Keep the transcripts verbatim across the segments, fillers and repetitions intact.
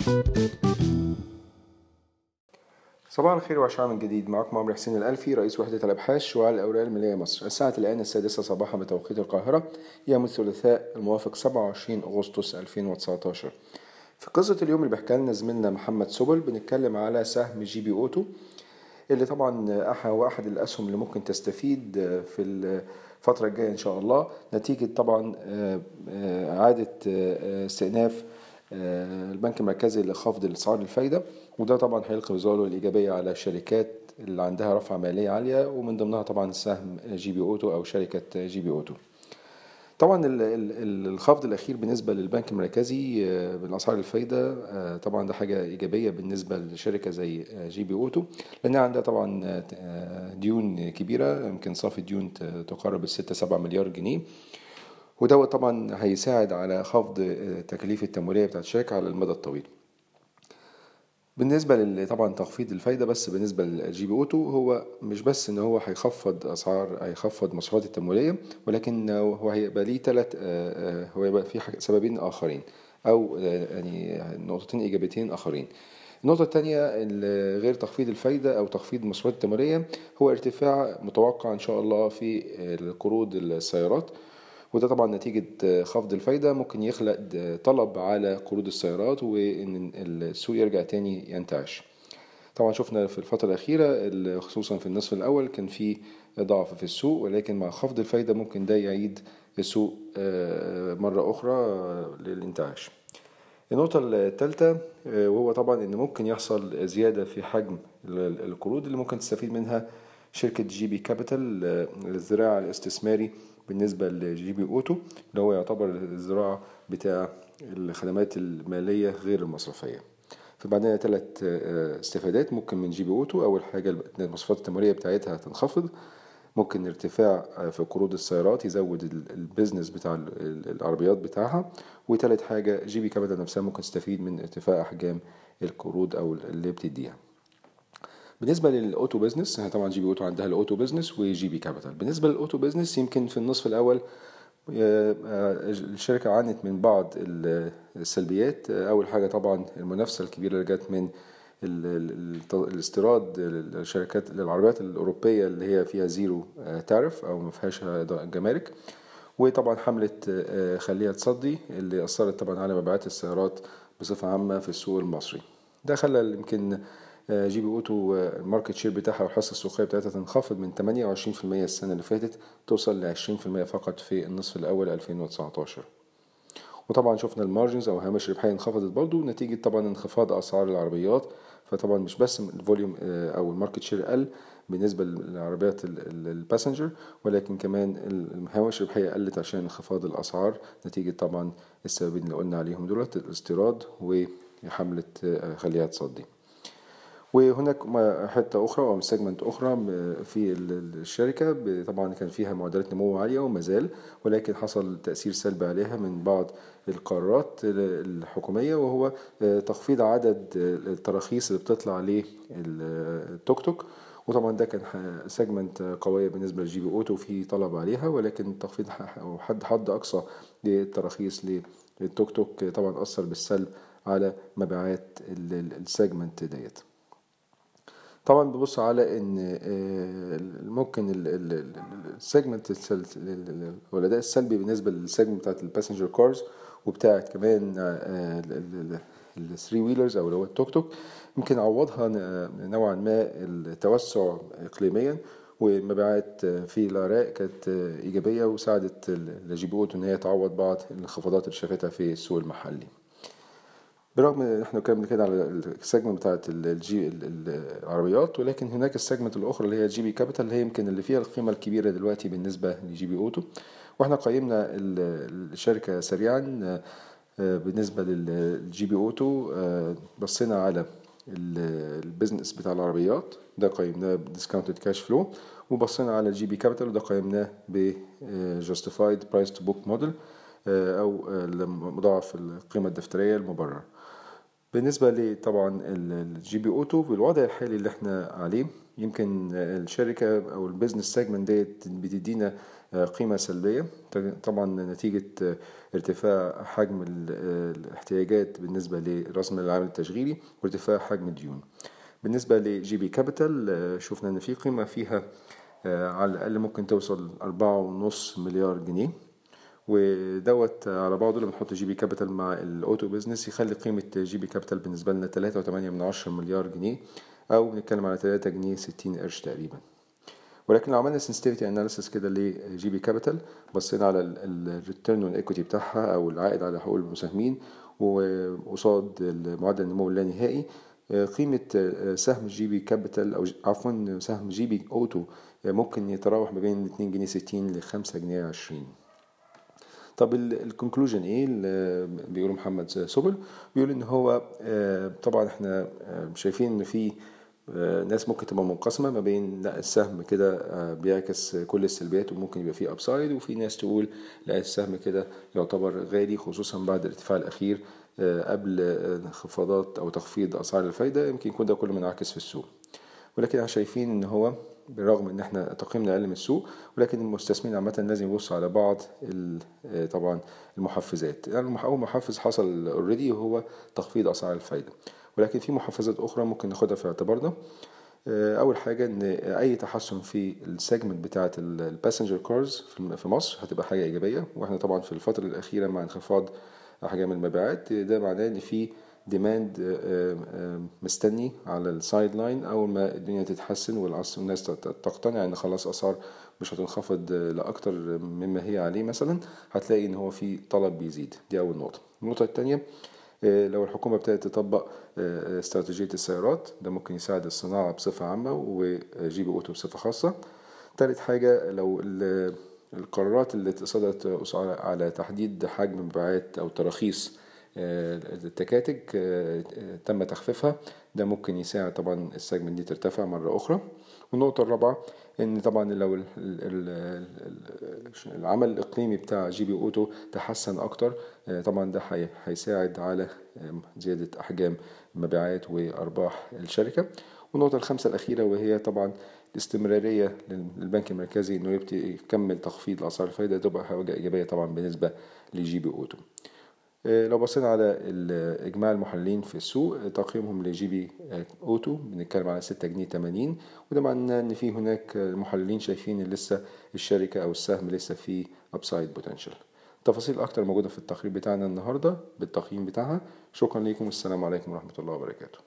صباح الخير وعشاء من جديد. معكم عمرو حسين الألفي، رئيس وحدة الأبحاث شعاع الأوراق المالية مصر. الساعة الآن السادسة صباحا بتوقيت القاهرة، يوم الثلاثاء الموافق سبعة وعشرين أغسطس ألفين وتسعتاشر. في قصة اليوم اللي بيحكي لنا زميلنا محمد سبل بنتكلم على سهم جي بي أوتو، اللي طبعا هو أحد الأسهم اللي ممكن تستفيد في الفترة الجاية إن شاء الله، نتيجة طبعا إعادة استئناف البنك المركزي لخفض الأسعار الفايدة، وده طبعا هيلقي بظلاله الإيجابية على الشركات اللي عندها رفعة مالية عالية، ومن ضمنها طبعا سهم جي بي أوتو أو شركة جي بي أوتو. طبعا الخفض الأخير بالنسبة للبنك المركزي بالأسعار الفايدة طبعا ده حاجة إيجابية بالنسبة لشركة زي جي بي أوتو، لأنها عندها طبعا ديون كبيرة، يمكن صافي الديون تقارب الستة سبعة مليار جنيه، ودوت طبعا هيساعد على خفض تكاليف التمويلية بتاعت الشركة على المدى الطويل. بالنسبة طبعا تخفيض الفايدة بس بالنسبة للجي بي أوتو، هو مش بس ان هو هيخفض اسعار هيخفض مصروفات التمويلية، ولكن هو هيبقى ليه ثلاث هو هيبقى في سببين اخرين او يعني نقطتين ايجابيتين اخرين. النقطة الثانية غير تخفيض الفايدة أو تخفيض المصروفات التمويلية، هو ارتفاع متوقع إن شاء الله في قروض السيارات، وده طبعا نتيجة خفض الفايدة ممكن يخلق طلب على قروض السيارات، وإن السوق يرجع تاني ينتعش. طبعا شفنا في الفترة الأخيرة خصوصا في النصف الأول كان في ضعف في السوق، ولكن مع خفض الفايدة ممكن ده يعيد السوق مرة أخرى للانتعاش. النقطة الثالثة وهو طبعا إن ممكن يحصل زيادة في حجم القروض اللي ممكن تستفيد منها شركة جي بي كابيتال للزراعة الاستثماري بالنسبة لجي بي أوتو، اللي هو يعتبر الزراعة بتاع الخدمات المالية غير المصرفية. فبعدين ثلاث استفادات ممكن من جي بي أوتو. أول حاجة المصروفات التمويلية بتاعتها هتنخفض، ممكن ارتفاع في قروض السيارات يزود البيزنس بتاع العربيات بتاعها، وثالث حاجة جي بي كابيتال نفسها ممكن تستفيد من ارتفاع أحجام القروض أو اللي بتديها. بالنسبة للأوتو بيزنس، طبعا جي بي أوتو عندها الأوتو بيزنس وجي بي كابيتال. بالنسبة للأوتو بيزنس، يمكن في النصف الأول الشركة عانت من بعض السلبيات. أول حاجة طبعا المنافسة الكبيرة اللي جت من الاستيراد الشركات للعربيات الأوروبية اللي هي فيها زيرو تارف أو ما فيهاش جمارك، وطبعا حملة خليها تصدي اللي أثرت طبعا على مبيعات السيارات بصفة عامة في السوق المصري. ده خلى يمكن جي بي أوتو الماركت شير بتاعها والحصة السوقية بتاعتها تنخفض من ثمانية وعشرين في المية السنة اللي فاتت توصل ل عشرين في المية فقط في النصف الأول ألفين وتسعتاشر. وطبعا شفنا المارجنز أو هامش الربحية انخفضت برضو نتيجة طبعا انخفاض أسعار العربيات. فطبعا مش بس الفوليوم أو الماركت شير قل بالنسبة للعربيات الباسنجر، ولكن كمان هامش الربحية قلت عشان انخفاض الأسعار نتيجة طبعا السببين اللي قلنا عليهم دولت، الاستيراد وحملة خليها تصدي. وهناك حتة أخرى أو سيجمنت أخرى في الشركة طبعا كان فيها معدلات نمو عالية وما زال، ولكن حصل تأثير سلبي عليها من بعض القرارات الحكومية، وهو تخفيض عدد التراخيص اللي بتطلع للتوك توك. وطبعا ده كان سيجمنت قوية بالنسبة لجي بي أوتو وفي طلب عليها، ولكن تخفيض حد حد أقصى للتراخيص للتوك توك طبعا أثر بالسلب على مبيعات السيجمنت ديت. طبعا ببص على ان ممكن السيجمنت الاداء السلبي بالنسبه للسيجمنت بتاعت الباسنجر كارز وبتاعت كمان الثري ويلرز او اللي هو التوك توك، يمكن عوضها نوعا ما التوسع اقليميا، والمبيعات في العراق كانت ايجابيه وساعدت الجي بي أوتو ان هي تعوض بعض الانخفاضات اللي شافتها في السوق المحلي. برغم ان احنا اتكلمنا كده على السيجمنت بتاعت الجي العربيات، ولكن هناك السيجمنت الاخرى اللي هي جي بي كابيتال اللي هي يمكن اللي فيها القيمه الكبيره دلوقتي بالنسبه لجي بي أوتو. واحنا قيمنا الشركه سريعا بالنسبه للجي بي أوتو، بصينا على البيزنس بتاع العربيات ده قيمناه بديسكاونتد كاش فلو، وبصينا على الجي بي كابيتال وده قيمناه بجاستيفايد برايس تو بوك موديل او مضاعف القيمه الدفتريه المبرر. بالنسبة لي طبعا الجي بي أوتو بالوضع الحالي اللي احنا عليه، يمكن الشركة أو البيزنس سيجمنت ديت بتدينا قيمة سلبية طبعا نتيجة ارتفاع حجم الاحتياجات بالنسبة لرأس مال العامل التشغيلي وارتفاع حجم الديون. بالنسبة لجي بي كابيتال شفنا ان في قيمة فيها على الأقل ممكن توصل أربعة ونص مليار جنيه، ودوت على بعضه لما نحط جي بي كابيتال مع الاوتو بيزنس يخلي قيمة جي بي كابيتال بالنسبة لنا تلاتة وتمانية من عشرة مليار جنيه، أو بنتكلم على تلاتة جنيه ستين قرش تقريبا. ولكن لو عملنا sensitivity analysis كده لجي بي كابيتال بصينا على الريتيرن اون ايكويتي بتاعها او العائد على حقوق المساهمين وقصاد معدل النمو اللانهائي، قيمة سهم جي بي كابيتال او عفوا سهم جي بي اوتو ممكن يتراوح ما بين اتنين جنيه ستين ل خمسة جنيه عشرين. طب الكونكلوجن ايه اللي بيقوله محمد سبل؟ بيقول ان هو طبعا احنا شايفين ان في ناس ممكن تبقى منقسمة ما بين لا السهم كده بيعكس كل السلبيات وممكن يبقى فيه أبسايد، وفي ناس تقول لا السهم كده يعتبر غالي خصوصا بعد الارتفاع الأخير قبل انخفاضات أو تخفيض أسعار الفايدة، يمكن يكون ده كله منعكس في السوق. ولكن احنا شايفين ان هو بالرغم ان احنا تقييمنا اقل من السوق، ولكن المستثمرين عامه لازم يبصوا على بعض طبعا المحفزات. يعني اول محفز حصل اوريدي وهو تخفيض اسعار الفايده، ولكن في محفزات اخرى ممكن ناخدها في اعتبارنا. اول حاجه ان اي تحسن في السيجمنت بتاعه الباسنجر كارز في مصر هتبقى حاجه ايجابيه، واحنا طبعا في الفتره الاخيره مع انخفاض احجام المبيعات ده معناه ان في ديماند مستني على السايد لاين. اول ما الدنيا تتحسن والناس تقتنع ان خلاص اسعار مش هتنخفض لاكتر مما هي عليه مثلا، هتلاقي ان هو في طلب بيزيد. دي اول نقطه. النقطه الثانيه لو الحكومه ابتدت تطبق استراتيجيه السيارات ده ممكن يساعد الصناعه بصفه عامه وجي بي اوتو بصفه خاصه. ثالث حاجه لو القرارات اللي صدرت على تحديد حجم مبيعات او تراخيص التكاتك تم تخفيفها، ده ممكن يساعد طبعا السيجمنت دي ترتفع مرة أخرى. والنقطة الرابعة إن طبعا لو العمل الإقليمي بتاع جي بي أوتو تحسن أكتر طبعا ده هيساعد على زيادة أحجام مبيعات وأرباح الشركة. والنقطة الخامسة الأخيرة وهي طبعا الاستمرارية للبنك المركزي إنه يبتدي يكمل تخفيض أسعار الفايدة، تبقى حاجة إيجابية طبعا بالنسبة لجي بي أوتو. لو بصينا على إجماع المحللين في السوق تقييمهم لجي بي أوتو بنتكلم على ستة جنيه تمانين، وده معناه إن في هناك محللين شايفين إن لسه الشركة أو السهم لسه فيه أبسايد بوتنشال. تفاصيل أكتر موجودة في التقرير بتاعنا النهاردة بالتقييم بتاعها. شكرا لكم والسلام عليكم ورحمة الله وبركاته.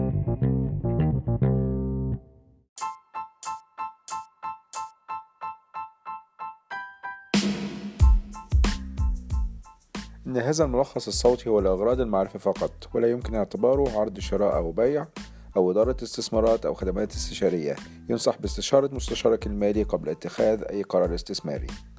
إن هذا الملخص الصوتي هو لأغراض المعرفة فقط، ولا يمكن اعتباره عرض شراء أو بيع أو إدارة استثمارات أو خدمات استشارية. ينصح باستشارة مستشارك المالي قبل اتخاذ أي قرار استثماري.